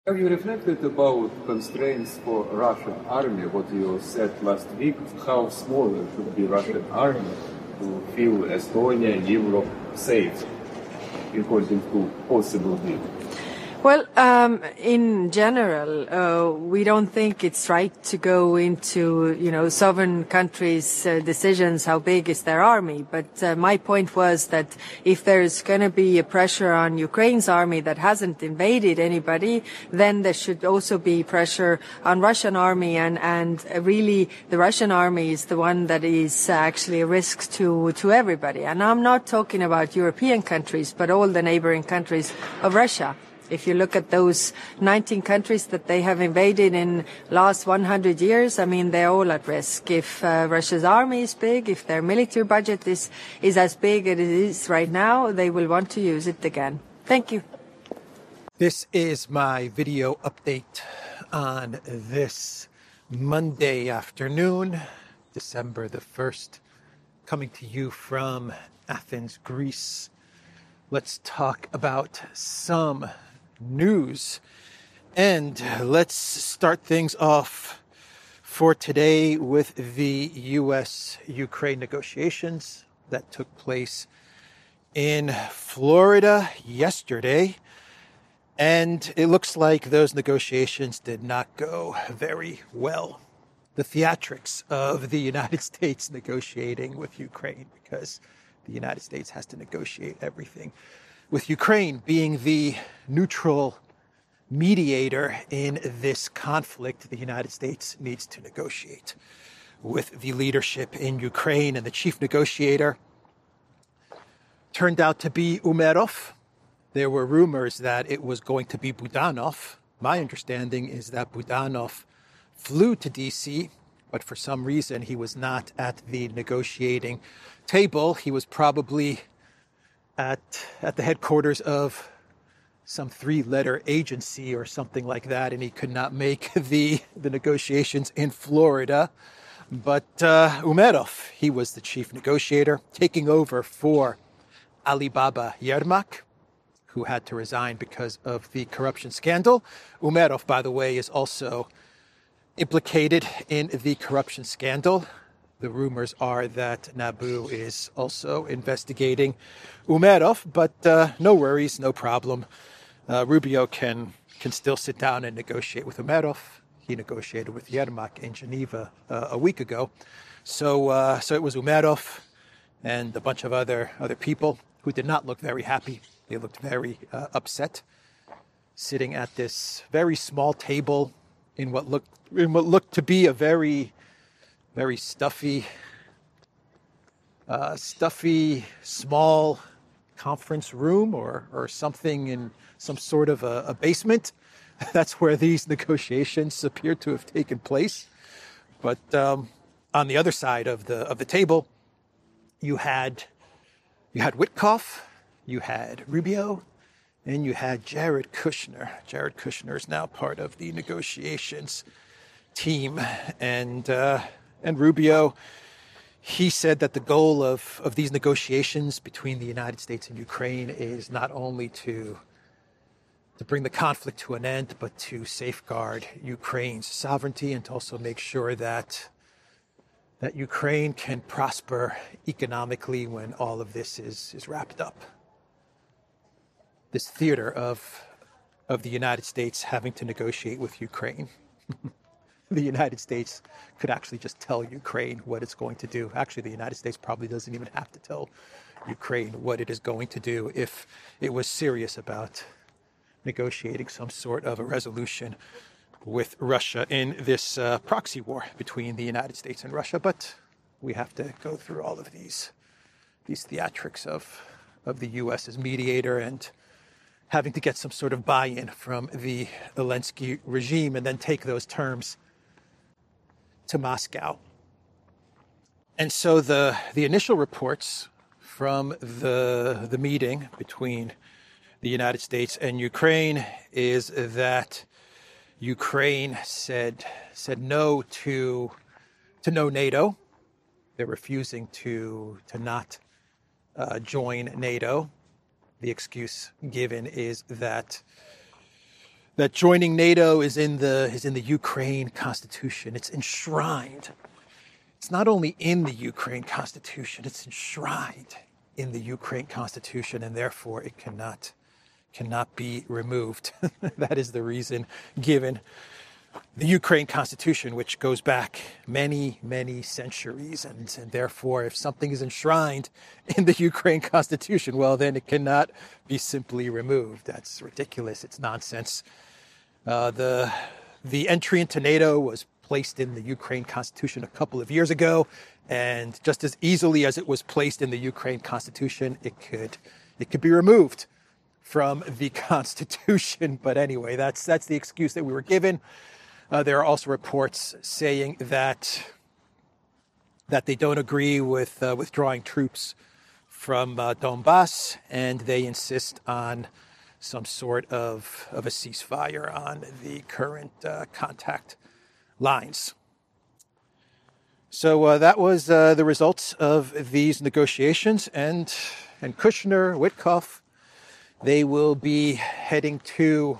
Have you reflected about constraints for Russian army, what you said last week, how small should be Russian army to feel Estonia and Europe safe according to possible deal? Well, in general, we don't think it's right to go into, sovereign countries' decisions, how big is their army. But my point was that if there's going to be a pressure on Ukraine's army that hasn't invaded anybody, then there should also be pressure on Russian army. And really, the Russian army is the one that is actually a risk to everybody. And I'm not talking about European countries, but all the neighboring countries of Russia. If you look at those 19 countries that they have invaded in last 100 years, I mean, they're all at risk. If Russia's army is big, if their military budget is as big as it is right now, they will want to use it again. Thank you. This is my video update on this Monday afternoon, December the 1st, coming to you from Athens, Greece. Let's talk about some news. And let's start things off for today with the U.S.-Ukraine negotiations that took place in Florida yesterday. And it looks like those negotiations did not go very well. The theatrics of the United States negotiating with Ukraine, because the United States has to negotiate everything, with Ukraine being the neutral mediator in this conflict. The United States needs to negotiate with the leadership in Ukraine, and the chief negotiator turned out to be Umerov. There were rumors that it was going to be Budanov. My understanding is that Budanov flew to D.C., but for some reason he was not at the negotiating table. He was probably at the headquarters of some three-letter agency or something like that, and he could not make the negotiations in Florida. But Umerov, he was the chief negotiator, taking over for Alibaba Yermak, who had to resign because of the corruption scandal. Umerov, by the way, is also implicated in the corruption scandal. The rumors are that NABU is also investigating Umerov, but no worries, no problem. Rubio can still sit down and negotiate with Umerov. He negotiated with Yermak in Geneva a week ago. So it was Umerov and a bunch of other people who did not look very happy. They looked very upset, sitting at this very small table in what looked to be a very stuffy, small conference room or something in some sort of a basement. That's where these negotiations appear to have taken place. But on the other side of the table, you had Witkoff, you had Rubio, and you had Jared Kushner. Jared Kushner is now part of the negotiations team, and Rubio, he said that the goal of these negotiations between the United States and Ukraine is not only to bring the conflict to an end, but to safeguard Ukraine's sovereignty and to also make sure that Ukraine can prosper economically when all of this is wrapped up. This theater of the United States having to negotiate with Ukraine. The United States could actually just tell Ukraine what it's going to do. Actually, the United States probably doesn't even have to tell Ukraine what it is going to do if it was serious about negotiating some sort of a resolution with Russia in this proxy war between the United States and Russia. But we have to go through all of these theatrics of the U.S. as mediator and having to get some sort of buy-in from the Zelensky regime and then take those terms to Moscow. And so the initial reports from the meeting between the United States and Ukraine is that Ukraine said no to no NATO. They're refusing to not join NATO. The excuse given is that that joining NATO is in the Ukraine constitution. It's enshrined. It's not only in the Ukraine constitution, it's enshrined in the Ukraine constitution, and therefore it cannot be removed. That is the reason given. The Ukraine constitution, which goes back many, many centuries, and therefore if something is enshrined in the Ukraine constitution, well, then it cannot be simply removed. That's ridiculous. It's nonsense. The entry into NATO was placed in the Ukraine constitution a couple of years ago, and just as easily as it was placed in the Ukraine constitution, it could be removed from the constitution. But anyway, that's the excuse that we were given. There are also reports saying that they don't agree with withdrawing troops from Donbass, and they insist on some sort of a ceasefire on the current contact lines. So that was the results of these negotiations, and Kushner, Witkoff, they will be heading to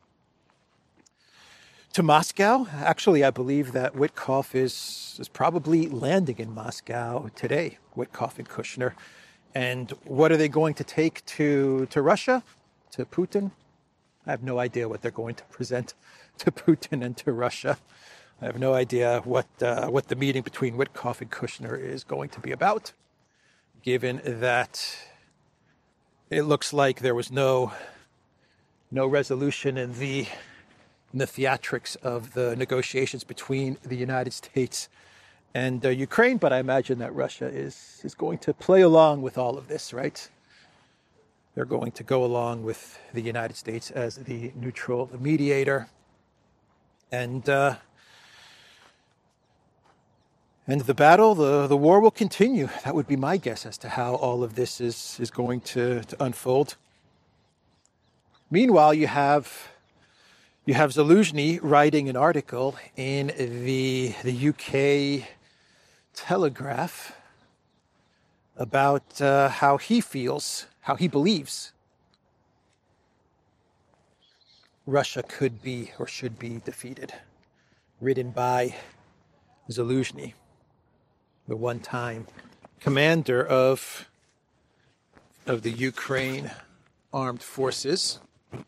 Moscow. Actually, I believe that Witkoff is probably landing in Moscow today, Witkoff and Kushner. And what are they going to take to Russia, to Putin? I have no idea what they're going to present to Putin and to Russia. I have no idea what the meeting between Witkoff and Kushner is going to be about, given that it looks like there was no resolution in the theatrics of the negotiations between the United States and Ukraine. But I imagine that Russia is going to play along with all of this, right? They're going to go along with the United States as the neutral mediator. And the battle, the war will continue. That would be my guess as to how all of this is going to unfold. Meanwhile, you have Zaluzhny writing an article in the UK Telegraph about how he feels, how he believes Russia could be or should be defeated, written by Zaluzhny, the one-time commander of the Ukraine Armed Forces,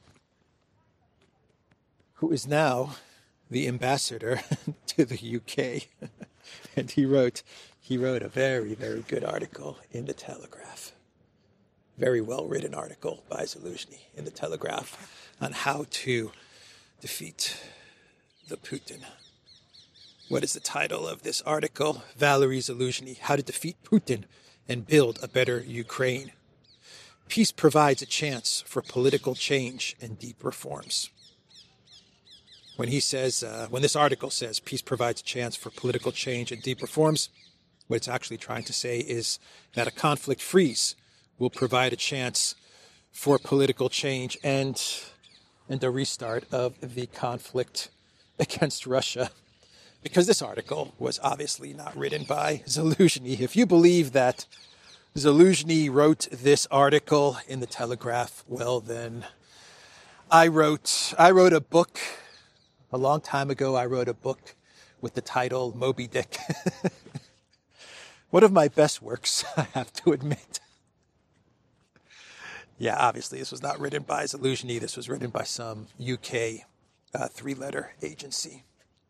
who is now the ambassador to the UK. And he wrote a very, very good article in the Telegraph. Very well-written article by Zaluzhny in the Telegraph on how to defeat the Putin. What is the title of this article? Valery Zaluzhny, How to Defeat Putin and Build a Better Ukraine. Peace provides a chance for political change and deep reforms. When he says, when this article says peace provides a chance for political change and deep reforms, what it's actually trying to say is that a conflict freeze will provide a chance for political change and a restart of the conflict against Russia. Because this article was obviously not written by Zaluzhny. If you believe that Zaluzhny wrote this article in the Telegraph, well then, I wrote a book. A long time ago, I wrote a book with the title Moby Dick. One of my best works, I have to admit. Yeah, obviously, this was not written by Zaluzhny. This was written by some UK three-letter agency.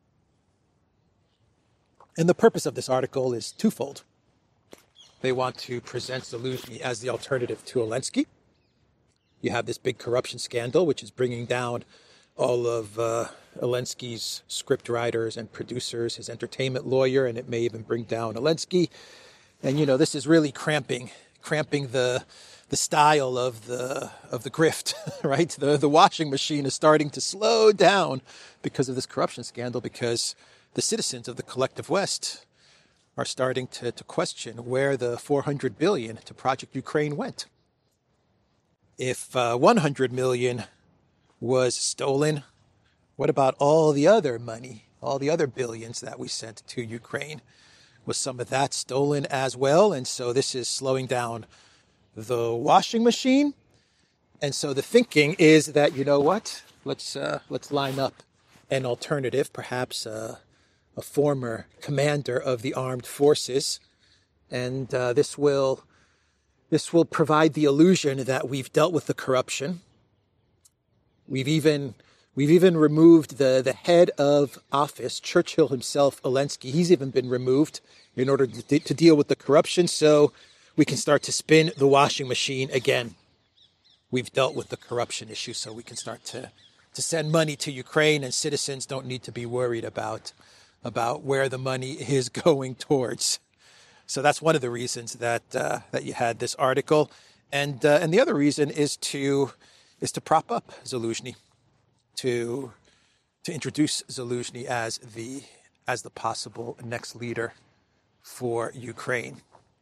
And the purpose of this article is twofold. They want to present Zaluzhny as the alternative to Zelensky. You have this big corruption scandal, which is bringing down all of Zelensky's script writers and producers, his entertainment lawyer, and it may even bring down Zelensky. And, you know, this is really cramping the style of the grift, right? The washing machine is starting to slow down because of this corruption scandal, because the citizens of the collective West are starting to question where the $400 billion to Project Ukraine went. If 100 million was stolen, what about all the other money, all the other billions that we sent to Ukraine? Was some of that stolen as well? And so this is slowing down the washing machine. And so the thinking is that, you know what? let's line up an alternative, perhaps a former commander of the armed forces, and this will provide the illusion that we've dealt with the corruption. We've even removed the head of office, Churchill himself, Zelensky. He's even been removed in order to deal with the corruption, so we can start to spin the washing machine again. We've dealt with the corruption issue, so we can start to send money to Ukraine, and citizens don't need to be worried about where the money is going towards. So that's one of the reasons that you had this article, and the other reason is to prop up Zelensky, to introduce Zelensky as the possible next leader for Ukraine.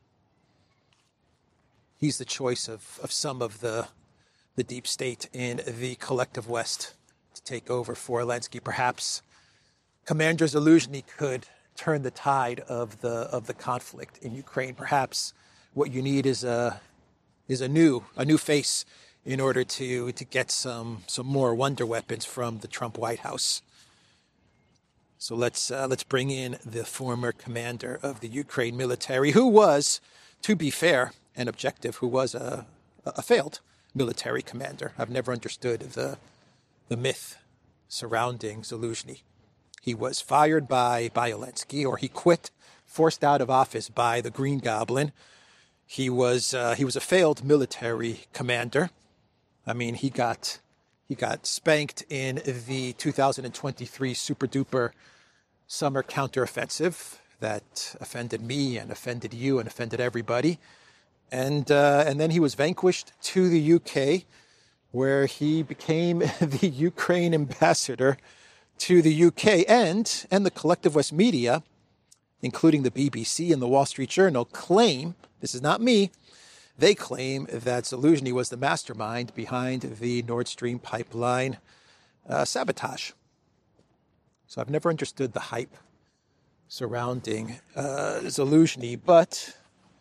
He's the choice of some of the deep state in the collective West to take over for Zelensky. Perhaps Commander Zelensky could turn the tide of the conflict in Ukraine. Perhaps what you need is a new face in order to get some more wonder weapons from the Trump White House. So let's bring in the former commander of the Ukraine military, who was, to be fair and objective, who was a failed military commander. I've never understood the myth surrounding Zelensky. He was fired by Zelensky, or he quit, forced out of office by the Green Goblin. He was a failed military commander. I mean, he got spanked in the 2023 super duper summer counteroffensive that offended me and offended you and offended everybody. And then he was vanquished to the UK, where he became the Ukraine ambassador to the UK, and the collective West media, including the BBC and the Wall Street Journal, claim, this is not me, they claim that Zelensky was the mastermind behind the Nord Stream pipeline sabotage. So I've never understood the hype surrounding Zelensky, but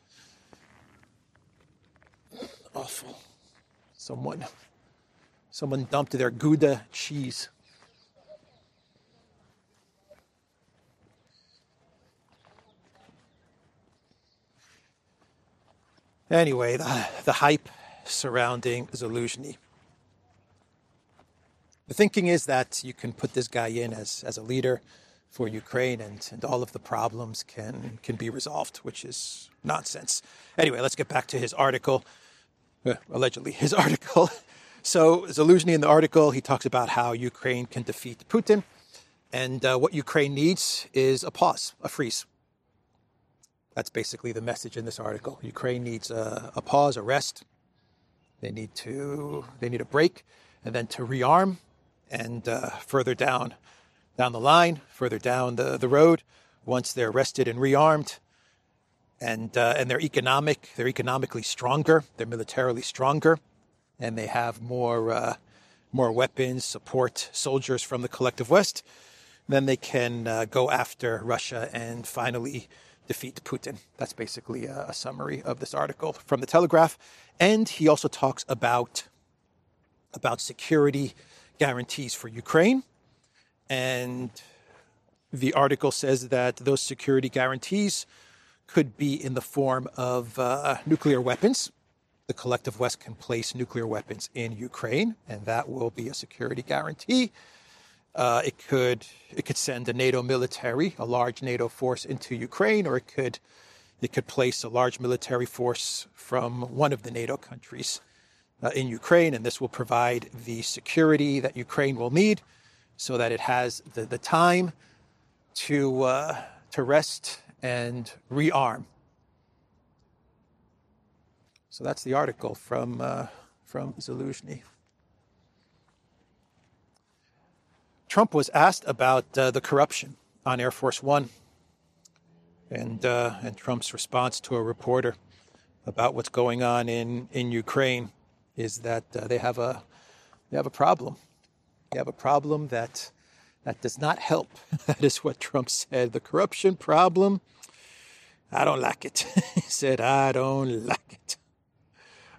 awful. Someone dumped their Gouda cheese. Anyway, the hype surrounding Zelensky. The thinking is that you can put this guy in as a leader for Ukraine, and all of the problems can be resolved, which is nonsense. Anyway, let's get back to his article. Allegedly, his article. So Zelensky, in the article, he talks about how Ukraine can defeat Putin, and what Ukraine needs is a pause, a freeze. That's basically the message in this article. Ukraine needs a pause, a rest. They need a break, and then to rearm, and further down the line, further down the road, once they're rested and rearmed, and they're economically stronger, they're militarily stronger, and they have more weapons, support soldiers from the collective West, then they can go after Russia and finally defeat Putin. That's basically a summary of this article from The Telegraph. And he also talks about security guarantees for Ukraine. And the article says that those security guarantees could be in the form of nuclear weapons. The collective West can place nuclear weapons in Ukraine, and that will be a security guarantee. It could send a NATO military, a large NATO force into Ukraine, or it could place a large military force from one of the NATO countries in Ukraine, and this will provide the security that Ukraine will need, so that it has the time to rest and rearm. So that's the article from Zelensky. Trump was asked about the corruption on Air Force One, and Trump's response to a reporter about what's going on in Ukraine is that they have a problem. They have a problem that does not help. That is what Trump said. The corruption problem, I don't like it. He said, I don't like it.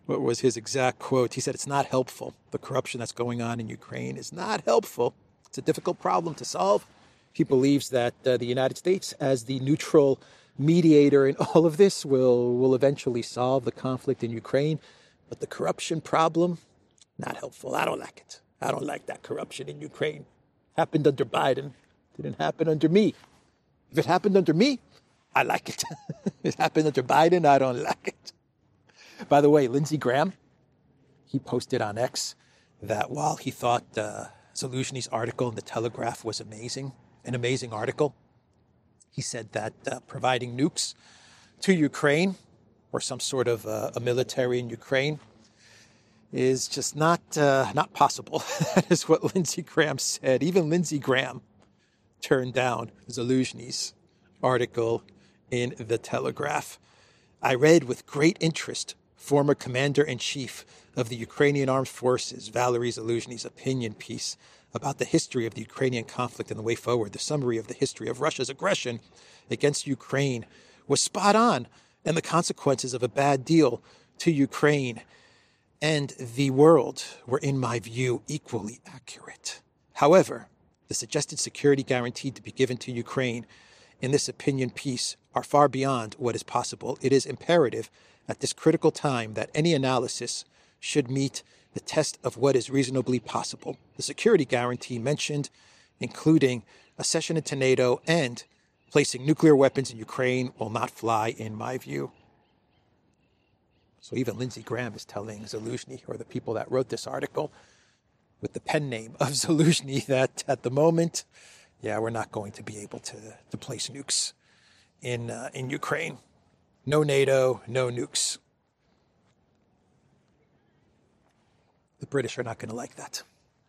What was his exact quote? He said, it's not helpful. The corruption that's going on in Ukraine is not helpful. It's a difficult problem to solve. He believes that the United States, as the neutral mediator in all of this, will eventually solve the conflict in Ukraine. But the corruption problem, not helpful. I don't like it. I don't like that corruption in Ukraine. Happened under Biden. Didn't happen under me. If it happened under me, I like it. If it happened under Biden, I don't like it. By the way, Lindsey Graham, he posted on X that while he thought Zaluzhny's article in The Telegraph was amazing, an amazing article, he said that providing nukes to Ukraine or some sort of a military in Ukraine is just not possible. That is what Lindsey Graham said. Even Lindsey Graham turned down Zaluzhny's article in The Telegraph. I read with great interest former Commander-in-Chief of the Ukrainian Armed Forces, Valery Zaluzhny's opinion piece about the history of the Ukrainian conflict and the way forward. The summary of the history of Russia's aggression against Ukraine was spot on, and the consequences of a bad deal to Ukraine and the world were, in my view, equally accurate. However, the suggested security guaranteed to be given to Ukraine in this opinion piece are far beyond what is possible. It is imperative at this critical time that any analysis should meet the test of what is reasonably possible. The security guarantee mentioned, including accession into NATO and placing nuclear weapons in Ukraine, will not fly, in my view. So even Lindsey Graham is telling Zaluzhny, or the people that wrote this article with the pen name of Zaluzhny, that at the moment, we're not going to be able to place nukes in Ukraine. No NATO, no nukes. The British are not going to like that.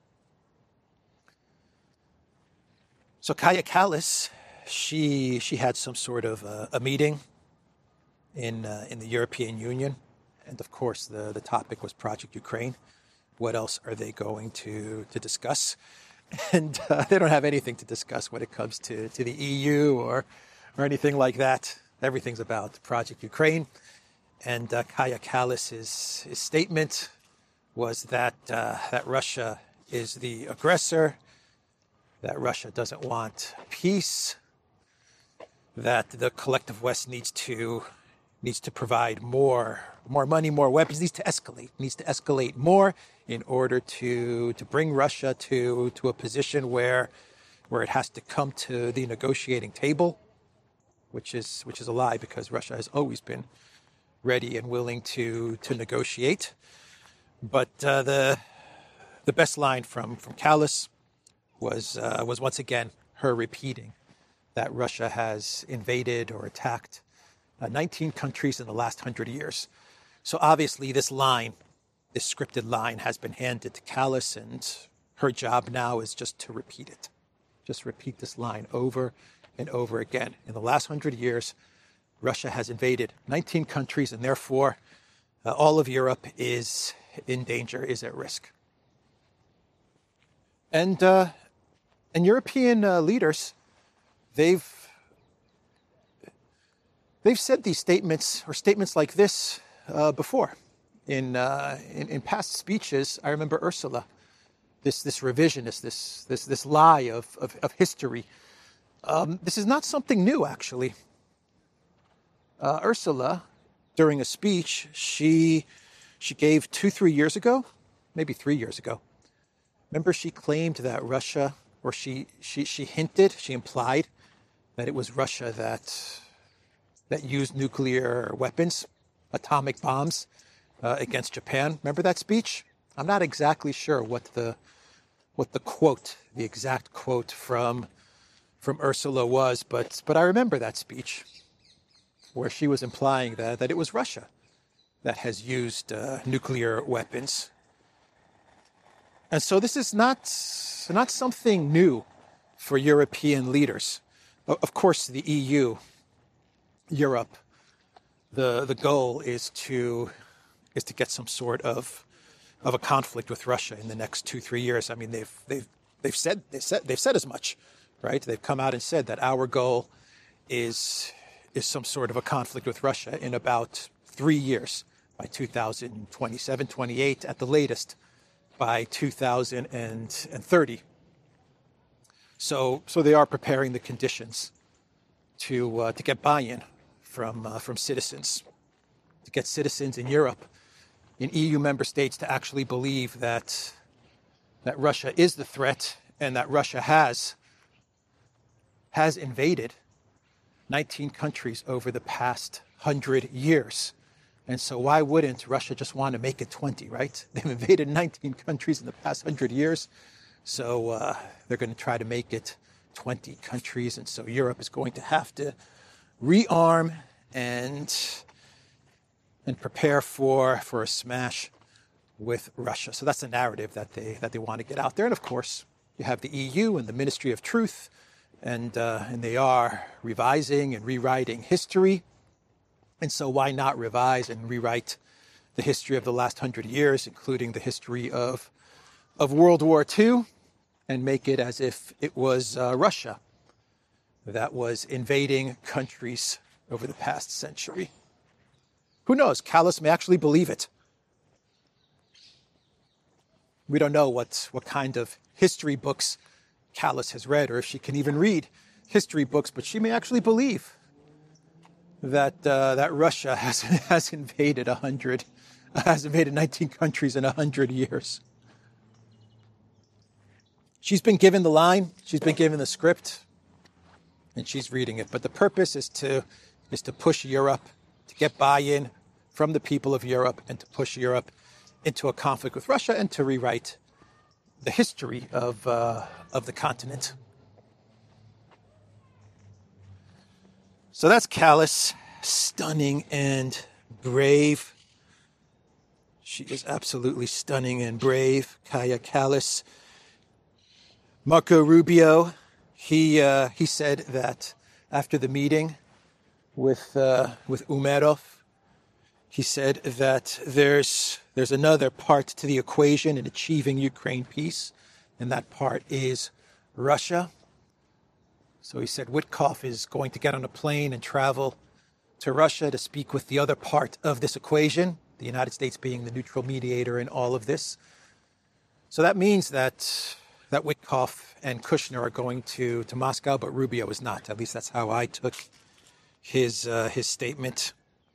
So Kaja Kallas, she had some sort of a meeting in the European Union. And of course, the topic was Project Ukraine. What else are they going to discuss? And they don't have anything to discuss when it comes to the EU or anything like that. Everything's about Project Ukraine. And Kaja Kallas' his statement was that Russia is the aggressor, that Russia doesn't want peace, that the collective West needs to provide more money, more weapons, needs to escalate more in order to bring Russia to a position where it has to come to the negotiating table, which is a lie, because Russia has always been ready and willing to negotiate. But the best line from Kallas was once again her repeating that Russia has invaded or attacked 19 countries in the last 100 years. So obviously this scripted line has been handed to Kallas, and her job now is just to repeat it. Just repeat this line over and over again. In the last 100 years, Russia has invaded 19 countries, and therefore all of Europe is in danger, is at risk. And European leaders, they've said these statements, or statements like this, before. In past speeches, I remember Ursula, this revisionist, this lie of history. This is not something new, actually. Ursula, during a speech she gave 2-3 years ago, maybe 3 years ago. Remember, she claimed that Russia, or she implied that it was Russia that used nuclear weapons, atomic bombs, against Japan. Remember that speech? I'm not exactly sure what the exact quote from Ursula was, but I remember that speech where she was implying that it was Russia that has used nuclear weapons. And so this is not something new for European leaders. Of course, the EU, Europe, the goal is to get some sort of a conflict with Russia in the next 2-3 years. I mean, they've said as much, right? They've come out and said that our goal is some sort of a conflict with Russia in about 3 years. by 2027, 28 at the latest by 2030. So they are preparing the conditions to get buy-in from citizens, to get citizens in Europe, in EU member states, to actually believe that Russia is the threat and that Russia has invaded 19 countries over the past 100 years. And so why wouldn't Russia just want to make it 20, right? They've invaded 19 countries in the past 100 years. So they're going to try to make it 20 countries. And so Europe is going to have to rearm and prepare for a smash with Russia. So that's the narrative that they want to get out there. And of course, you have the EU and the Ministry of Truth, and they are revising and rewriting history. And so why not revise and rewrite the history of the last 100 years, including the history of World War II, and make it as if it was Russia that was invading countries over the past century. Who knows? Callas may actually believe it. We don't know what kind of history books Callas has read, or if she can even read history books, but she may actually believe that Russia has invaded 19 countries in 100 years. She's been given the line, she's been given the script, and she's reading it. But the purpose is to push Europe, to get buy-in from the people of Europe, and to push Europe into a conflict with Russia, and to rewrite the history of the continent. So that's Callas, stunning and brave. She is absolutely stunning and brave, Kaja Kallas. Marco Rubio, he said that after the meeting with Umerov, he said that there's another part to the equation in achieving Ukraine peace, and that part is Russia. So he said Witkoff is going to get on a plane and travel to Russia to speak with the other part of this equation, the United States being the neutral mediator in all of this. So that means that Witkoff and Kushner are going to Moscow, but Rubio is not. At least that's how I took his statement.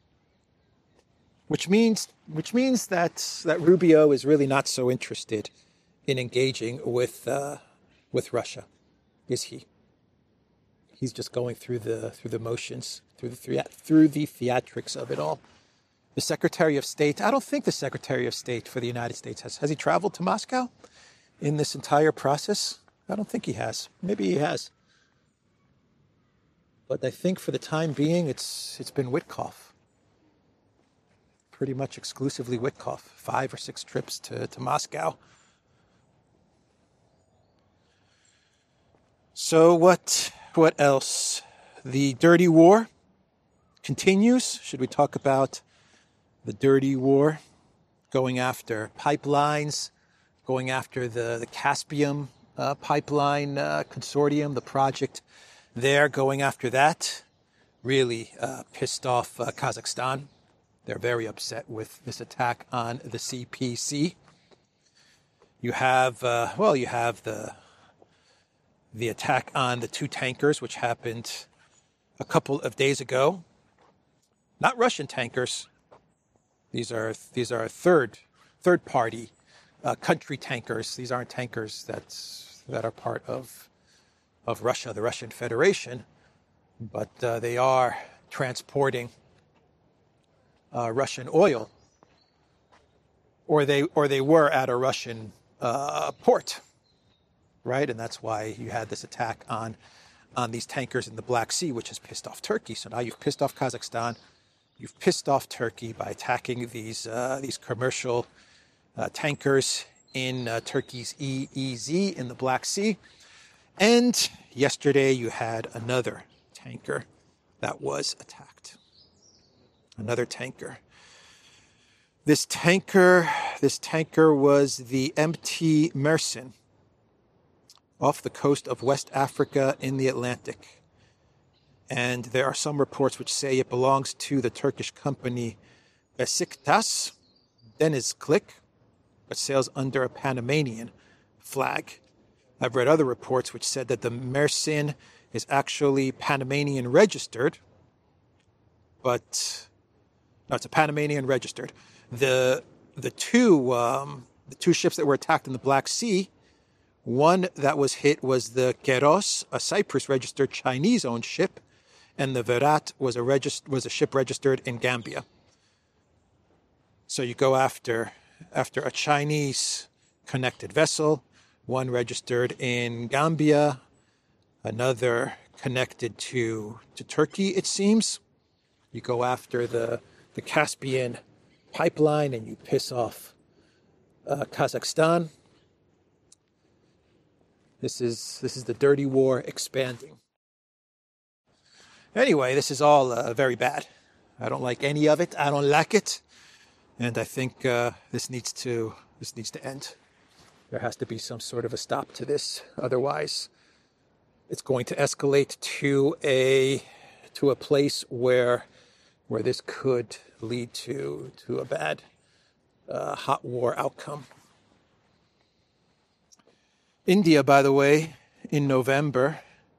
Which means that Rubio is really not so interested in engaging with Russia, is he? He's just going through the motions, through the theatrics of it all. The Secretary of State, I don't think the Secretary of State for the United States has he traveled to Moscow in this entire process? I don't think he has. Maybe he has. But I think for the time being, it's been Witkoff. Pretty much exclusively Witkoff. 5 or 6 trips to Moscow. So what else? The dirty war continues. Should we talk about the dirty war? Going after pipelines, going after the Caspian pipeline consortium, the project there, going after that. Really pissed off Kazakhstan. They're very upset with this attack on the CPC. You have the attack on the 2 tankers, which happened a couple of days ago. Not Russian tankers. These are third party country tankers. These aren't tankers that are part of Russia, the Russian Federation, but they are transporting Russian oil, or they were at a Russian port, right? And that's why you had this attack on these tankers in the Black Sea, which has pissed off Turkey. So now you've pissed off Kazakhstan, you've pissed off Turkey by attacking these commercial tankers in Turkey's EEZ in the Black Sea. And yesterday you had another tanker that was attacked. Another tanker. This tanker was the MT Mersin off the coast of West Africa in the Atlantic. And there are some reports which say it belongs to the Turkish company Besiktas Denizlic, but sails under a Panamanian flag. I've read other reports which said that the Mersin is actually Panamanian registered, but no, it's a Panamanian registered. The two ships that were attacked in the Black Sea, one that was hit was the Keros, a Cyprus-registered Chinese-owned ship, and the Virat was a ship registered in Gambia. So you go after a Chinese-connected vessel, one registered in Gambia, another connected to Turkey, it seems. You go after the Caspian pipeline and you piss off Kazakhstan. This is the dirty war expanding. Anyway, this is all very bad. I don't like any of it. I don't like it, and I think this needs to end. There has to be some sort of a stop to this. Otherwise, it's going to escalate to a place where this could lead to a bad hot war outcome. India, by the way, in November,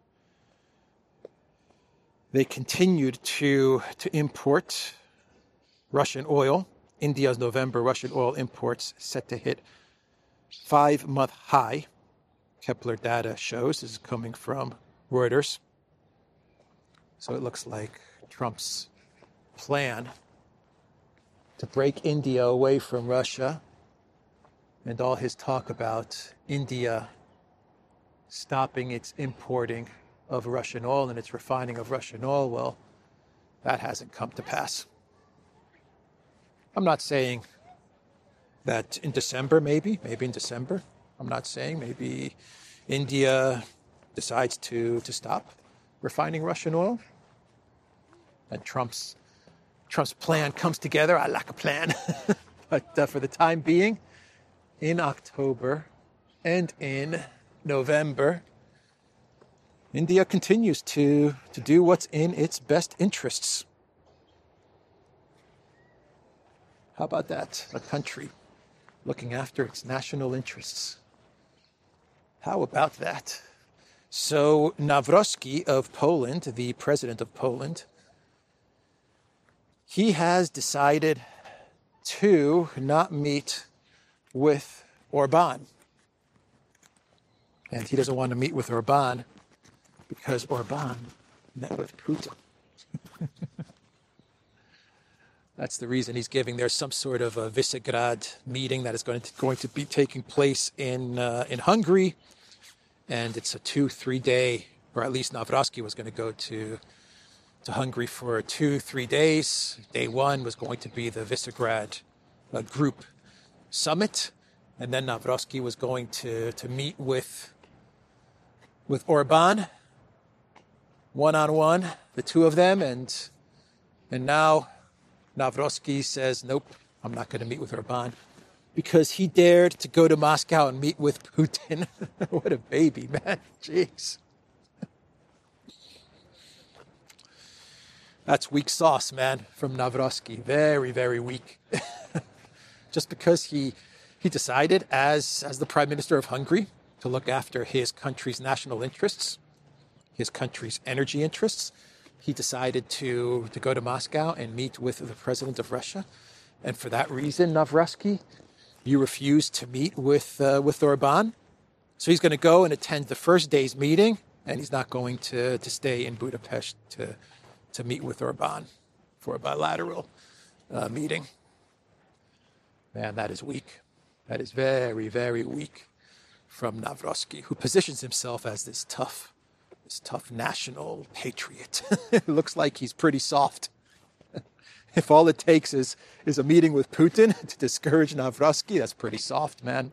they continued to import Russian oil. India's November Russian oil imports set to hit 5-month high. Kepler data shows this is coming from Reuters. So it looks like Trump's plan to break India away from Russia and all his talk about India stopping its importing of Russian oil and its refining of Russian oil, well, that hasn't come to pass. I'm not saying that in December, maybe in December, I'm not saying maybe India decides to stop refining Russian oil and Trump's plan comes together. I like a plan. But for the time being, in October and in November, India continues to do what's in its best interests. How about that? A country looking after its national interests. How about that? So Nawrocki of Poland, the president of Poland, he has decided to not meet with Orban. And he doesn't want to meet with Orban because Orban met with Putin. That's the reason he's giving. There's some sort of a Visegrad meeting that is going to be taking place in Hungary. And it's a 2-3 day, or at least Nawrocki was going to go to Hungary for 2-3 days. Day one was going to be the Visegrad group summit. And then Nawrocki was going to meet with Orban, one-on-one, the two of them. And now Nawrocki says, nope, I'm not going to meet with Orban because he dared to go to Moscow and meet with Putin. What a baby, man. Jeez. That's weak sauce, man, from Nawrocki. Very, very weak. Just because he decided as the Prime Minister of Hungary to look after his country's national interests, his country's energy interests, he decided to go to Moscow and meet with the president of Russia. And for that reason, Nawrocki, you refused to meet with Orban. So he's going to go and attend the first day's meeting, and he's not going to stay in Budapest to meet with Orban for a bilateral meeting. Man, that is weak. That is very, very weak from Nawrocki, who positions himself as this tough national patriot. It looks like he's pretty soft. If all it takes is a meeting with Putin to discourage Nawrocki, that's pretty soft, man.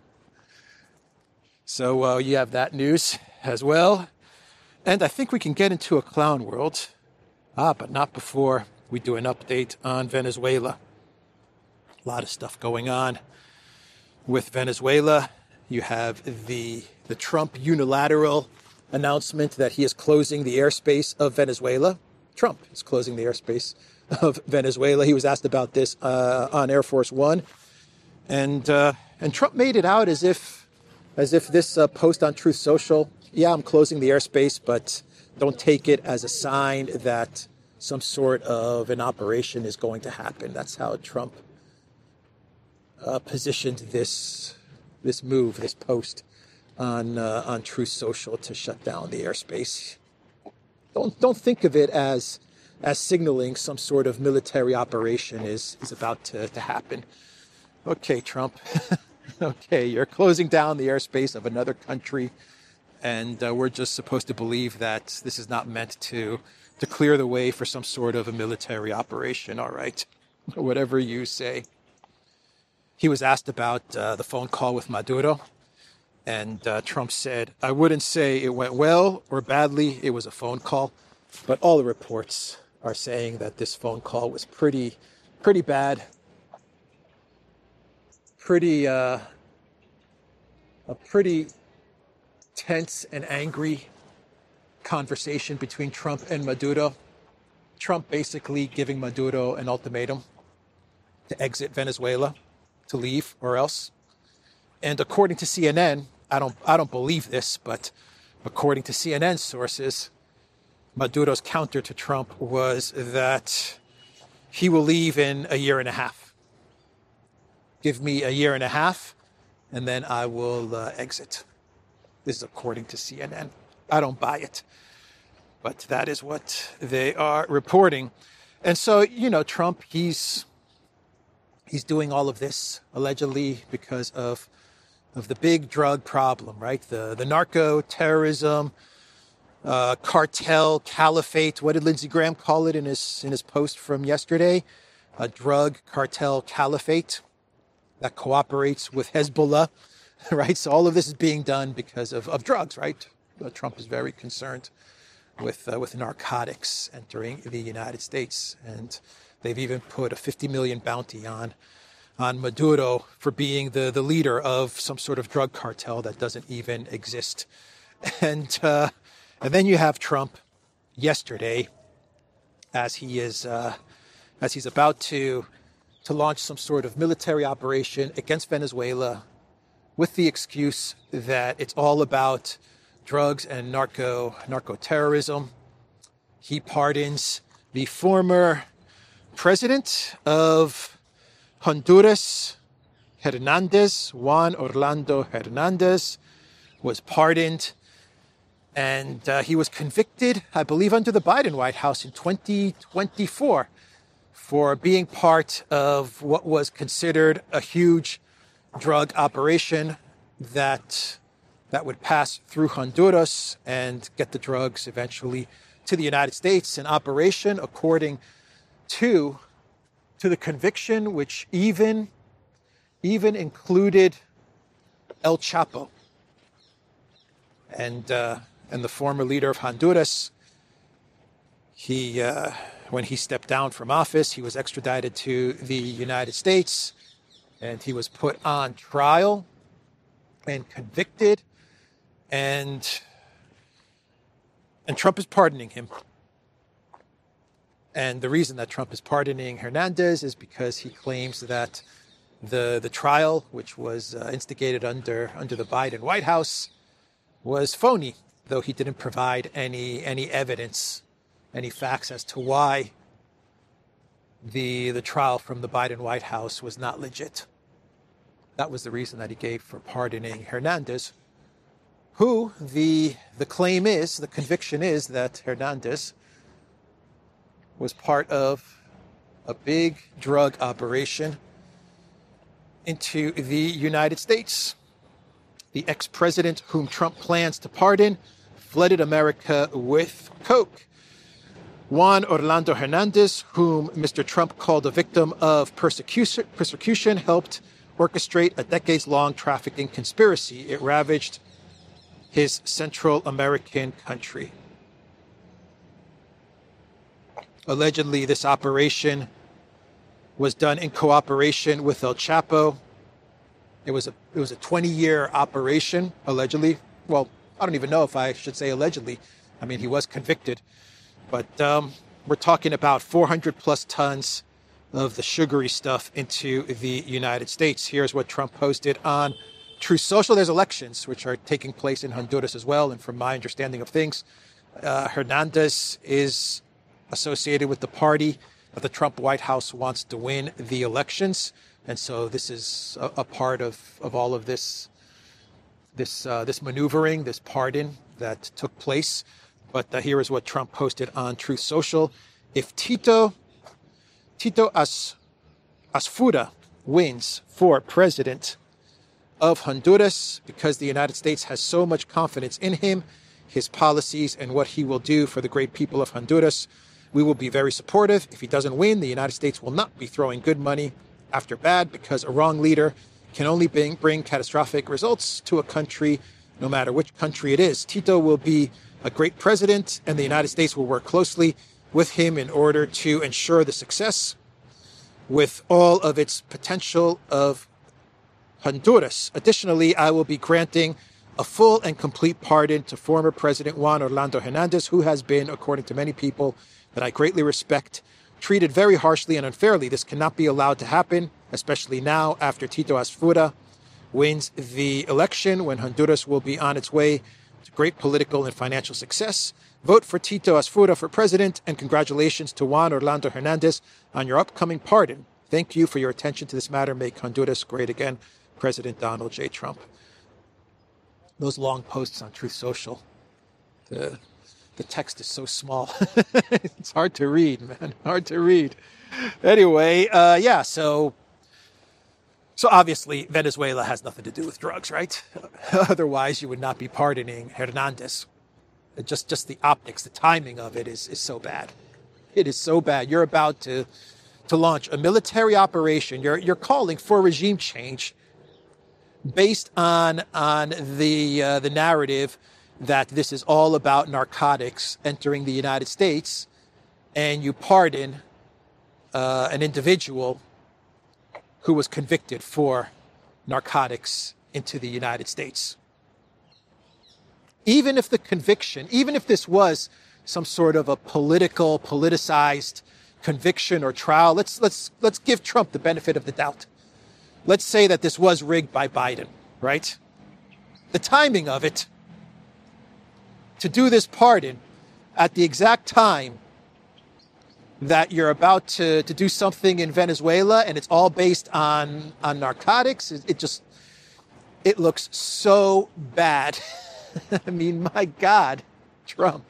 So you have that news as well. And I think we can get into a clown world. But not before we do an update on Venezuela. A lot of stuff going on with Venezuela. You have the Trump unilateral announcement that he is closing the airspace of Venezuela. Trump is closing the airspace of Venezuela. He was asked about this on Air Force One, and Trump made it out as if this post on Truth Social, yeah, I'm closing the airspace, but don't take it as a sign that some sort of an operation is going to happen. That's how Trump positioned this move, this post on Truth Social to shut down the airspace. Don't think of it as signaling some sort of military operation is about to happen. Okay, Trump. Okay, you're closing down the airspace of another country, and we're just supposed to believe that this is not meant to clear the way for some sort of a military operation. All right, whatever you say. He was asked about the phone call with Maduro, and Trump said, I wouldn't say it went well or badly. It was a phone call, but all the reports are saying that this phone call was pretty bad. A pretty tense and angry conversation between Trump and Maduro. Trump basically giving Maduro an ultimatum to exit Venezuela, to leave or else. And according to CNN, I don't believe this, but according to CNN sources, Maduro's counter to Trump was that he will leave in a year and a half. Give me a year and a half, and then I will exit. This is according to CNN. I don't buy it, but that is what they are reporting. And so, Trump, he's doing all of this allegedly because of the big drug problem, right? The narco terrorism, cartel caliphate. What did Lindsey Graham call it in his post from yesterday? A drug cartel caliphate that cooperates with Hezbollah, right? So all of this is being done because of drugs, right? Trump is very concerned with narcotics entering the United States, and they've even put a $50 million bounty on Maduro for being the leader of some sort of drug cartel that doesn't even exist. And then you have Trump yesterday, as he's about to launch some sort of military operation against Venezuela with the excuse that it's all about drugs and narco terrorism. He pardons the former president of Honduras, Juan Orlando Hernandez, was pardoned, and he was convicted, I believe, under the Biden White House in 2024 for being part of what was considered a huge drug operation that would pass through Honduras and get the drugs eventually to the United States. An operation, according to the conviction, which even included El Chapo and the former leader of Honduras. When he stepped down from office, he was extradited to the United States, and he was put on trial and convicted, and Trump is pardoning him. And the reason that Trump is pardoning Hernandez is because he claims that the trial, which was instigated under the Biden White House, was phony, though he didn't provide any evidence, any facts as to why the trial from the Biden White House was not legit. That was the reason that he gave for pardoning Hernandez, who the claim is, the conviction is that Hernandez was part of a big drug operation into the United States. The ex-president, whom Trump plans to pardon, flooded America with coke. Juan Orlando Hernandez, whom Mr. Trump called a victim of persecution, helped orchestrate a decades-long trafficking conspiracy. It ravaged his Central American country. Allegedly, this operation was done in cooperation with El Chapo. It was a 20-year operation, allegedly. Well, I don't even know if I should say allegedly. I mean, he was convicted. But We're talking about 400 plus tons of the sugary stuff into the United States. Here's what Trump posted on Truth Social. There's elections which are taking place in Honduras as well. And from my understanding of things, Hernandez is associated with the party that the Trump White House wants to win the elections. And so this is a part of all of this maneuvering, this pardon that took place. But here is what Trump posted on Truth Social. If Tito Asfuda wins for president of Honduras, because the United States has so much confidence in him, his policies, and what he will do for the great people of Honduras, we will be very supportive. If he doesn't win, the United States will not be throwing good money after bad, because a wrong leader can only bring catastrophic results to a country, no matter which country it is. Tito will be a great president, and the United States will work closely with him in order to ensure the success with all of its potential of Honduras. Additionally, I will be granting a full and complete pardon to former President Juan Orlando Hernandez, who has been, according to many people that I greatly respect, treated very harshly and unfairly. This cannot be allowed to happen, especially now after Tito Asfuda wins the election, when Honduras will be on its way to great political and financial success. Vote for Tito Asfuda for president, and congratulations to Juan Orlando Hernandez on your upcoming pardon. Thank you for your attention to this matter. Make Honduras great again. President Donald J. Trump. Those long posts on Truth Social. The text is so small. It's hard to read, man. Hard to read. Anyway, so obviously Venezuela has nothing to do with drugs, right? Otherwise, you would not be pardoning Hernandez. Just the optics, the timing of it is so bad. It is so bad. You're about to launch a military operation. You're calling for regime change based on the narrative that this is all about narcotics entering the United States, and you pardon an individual who was convicted for narcotics into the United States. Even if the conviction, even if this was some sort of a politicized conviction or trial, let's give Trump the benefit of the doubt. Let's say that this was rigged by Biden, right? The timing of it, to do this pardon at the exact time that you're about to do something in Venezuela, and it's all based on narcotics, it looks so bad. I mean, my God, Trump.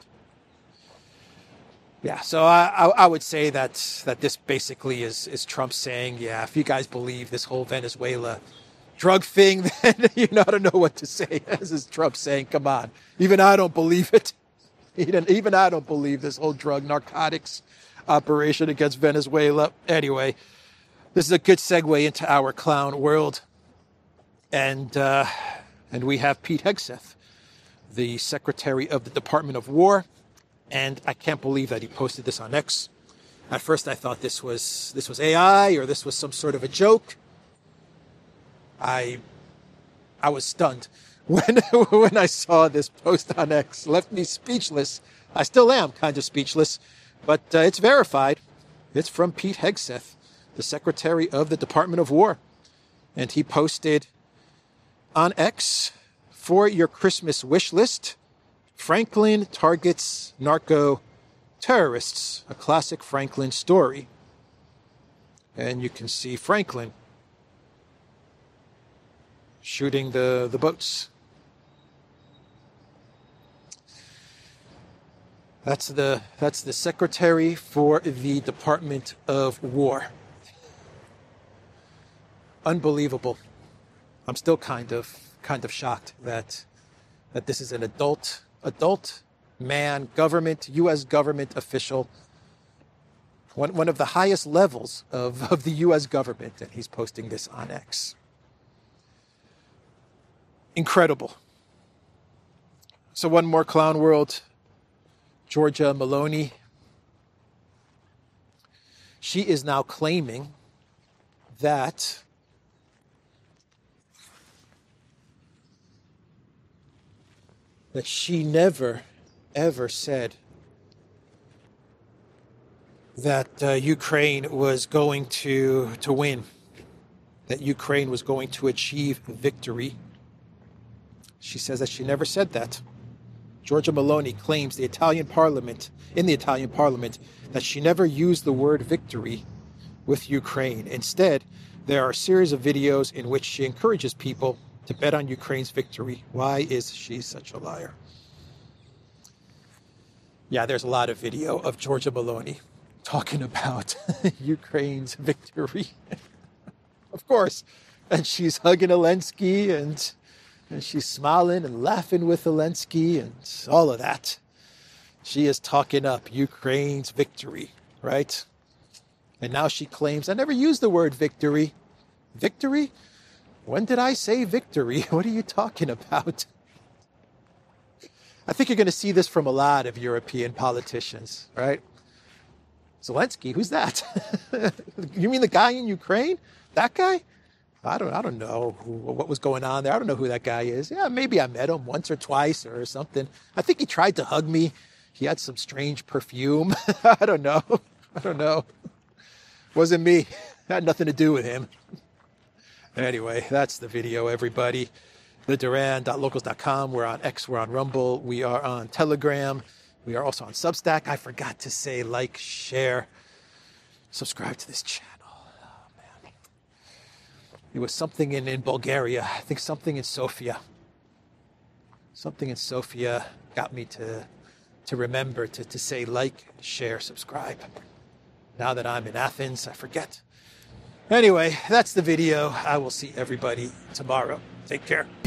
Yeah, so I would say that this basically is Trump saying, yeah, if you guys believe this whole Venezuela drug thing, then I don't know what to say. This is Trump saying, come on, even I don't believe it. Even I don't believe this whole drug narcotics operation against Venezuela. Anyway, this is a good segue into our clown world. And we have Pete Hegseth, the Secretary of the Department of War. And I can't believe that he posted this on X. At first, I thought this was AI, or this was some sort of a joke. I was stunned when I saw this post on X. Left me speechless. I still am kind of speechless, but it's verified. It's from Pete Hegseth, the Secretary of the Department of War. And he posted on X, for your Christmas wish list, Franklin targets narco terrorists, a classic Franklin story. And you can see Franklin shooting the boats. That's the Secretary for the Department of War. Unbelievable. I'm still kind of shocked that this is an adult man, government, U.S. government official, one of the highest levels of the U.S. government, and he's posting this on X. Incredible. So one more clown world. Georgia Maloney. She is now claiming that she never, ever said that Ukraine was going to win, that Ukraine was going to achieve victory. She says that she never said that. Giorgia Meloni claims in the Italian parliament, that she never used the word victory with Ukraine. Instead, there are a series of videos in which she encourages people to bet on Ukraine's victory. Why is she such a liar? Yeah, there's a lot of video of Giorgia Meloni talking about Ukraine's victory. Of course. And she's hugging Zelensky and she's smiling and laughing with Zelensky and all of that. She is talking up Ukraine's victory, right? And now she claims, I never used the word victory. Victory? When did I say victory? What are you talking about? I think you're going to see this from a lot of European politicians, right? Zelensky, who's that? You mean the guy in Ukraine? That guy? I don't know what was going on there. I don't know who that guy is. Yeah, maybe I met him once or twice or something. I think he tried to hug me. He had some strange perfume. I don't know. Wasn't me. Had nothing to do with him. Anyway, that's the video, everybody. theduran.locals.com. We're on X, we're on Rumble, we are on Telegram, we are also on Substack. I forgot to say like, share, subscribe to this channel. Oh, man. It was something in Bulgaria. I think something in Sofia. Something in Sofia got me to remember to say like, share, subscribe. Now that I'm in Athens, I forget. Anyway, that's the video. I will see everybody tomorrow. Take care.